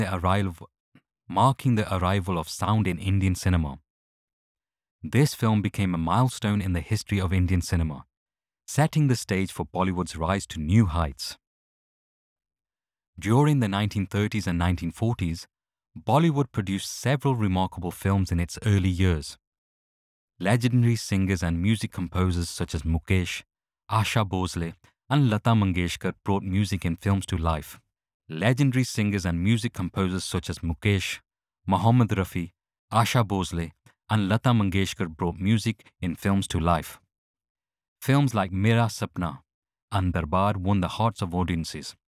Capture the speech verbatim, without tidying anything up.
the arrival, marking the arrival of sound in Indian cinema. This film became a milestone in the history of Indian cinema, setting the stage for Bollywood's rise to new heights. During the nineteen thirties and nineteen forties, Bollywood produced several remarkable films in its early years. Legendary singers and music composers such as Mukesh, Asha Bhosle, and Lata Mangeshkar brought music in films to life. Legendary singers and music composers such as Mukesh, Mohammed Rafi, Asha Bhosle, and Lata Mangeshkar brought music in films to life. Films like Mera Sapna and Darbar won the hearts of audiences,